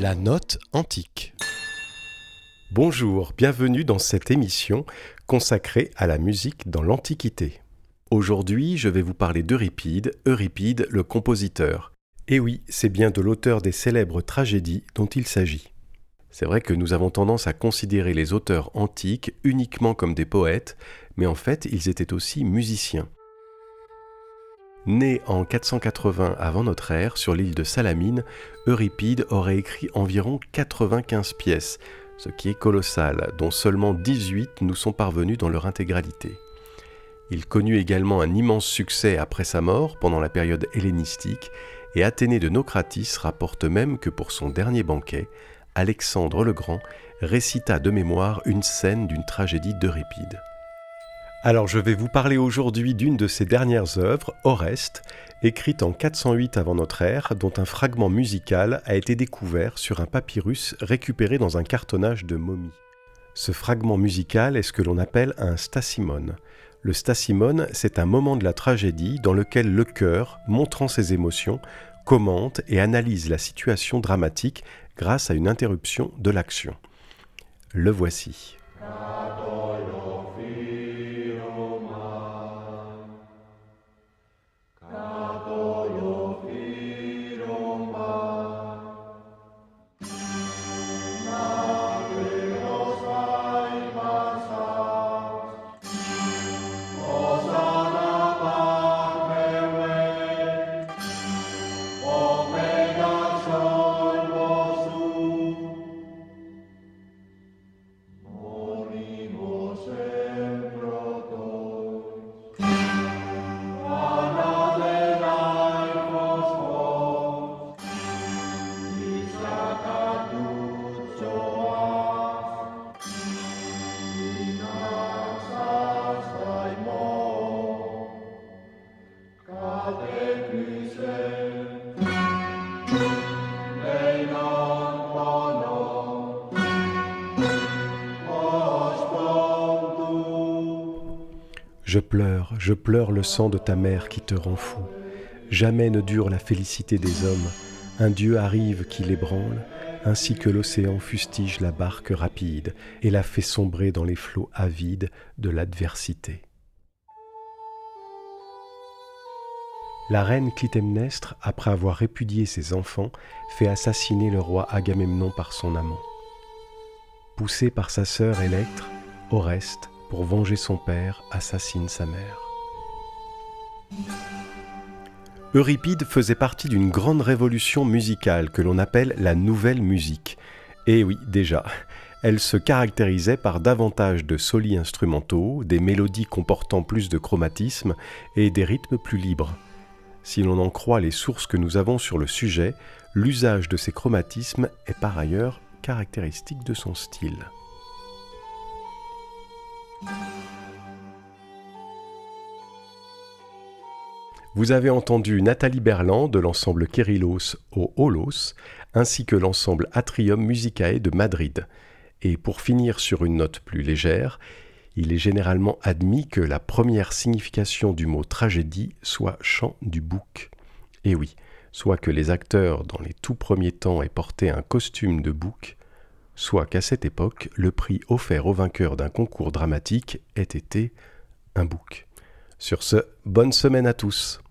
La note antique. Bonjour, bienvenue dans cette émission consacrée à la musique dans l'Antiquité. Aujourd'hui, je vais vous parler d'Euripide, Euripide le compositeur. Et oui, c'est bien de l'auteur des célèbres tragédies dont il s'agit. C'est vrai que nous avons tendance à considérer les auteurs antiques uniquement comme des poètes, mais en fait, ils étaient aussi musiciens. Né en 480 avant notre ère sur l'île de Salamine, Euripide aurait écrit environ 95 pièces, ce qui est colossal, dont seulement 18 nous sont parvenues dans leur intégralité. Il connut également un immense succès après sa mort, pendant la période hellénistique, et Athénée de Naucratis rapporte même que pour son dernier banquet, Alexandre le Grand récita de mémoire une scène d'une tragédie d'Euripide. Alors je vais vous parler aujourd'hui d'une de ses dernières œuvres, Oreste, écrite en 408 avant notre ère, dont un fragment musical a été découvert sur un papyrus récupéré dans un cartonnage de momie. Ce fragment musical est ce que l'on appelle un stasimone. Le stasimone, c'est un moment de la tragédie dans lequel le chœur, montrant ses émotions, commente et analyse la situation dramatique grâce à une interruption de l'action. Le voici. Je pleure le sang de ta mère qui te rend fou. Jamais ne dure la félicité des hommes. Un dieu arrive qui l'ébranle, ainsi que l'océan fustige la barque rapide et la fait sombrer dans les flots avides de l'adversité. La reine Clytemnestre, après avoir répudié ses enfants, fait assassiner le roi Agamemnon par son amant. Poussé par sa sœur Électre, Oreste, pour venger son père, assassine sa mère. Euripide faisait partie d'une grande révolution musicale que l'on appelle la nouvelle musique. Et oui, déjà, elle se caractérisait par davantage de solis instrumentaux, des mélodies comportant plus de chromatisme et des rythmes plus libres. Si l'on en croit les sources que nous avons sur le sujet, l'usage de ces chromatismes est par ailleurs caractéristique de son style. Vous avez entendu Nathalie Berland de l'ensemble Kérylos au Holos, ainsi que l'ensemble Atrium Musicae de Madrid. Et pour finir sur une note plus légère, il est généralement admis que la première signification du mot tragédie soit chant du bouc. Et oui, soit que les acteurs dans les tout premiers temps aient porté un costume de bouc, soit qu'à cette époque, le prix offert au vainqueur d'un concours dramatique ait été un bouc. Sur ce, bonne semaine à tous.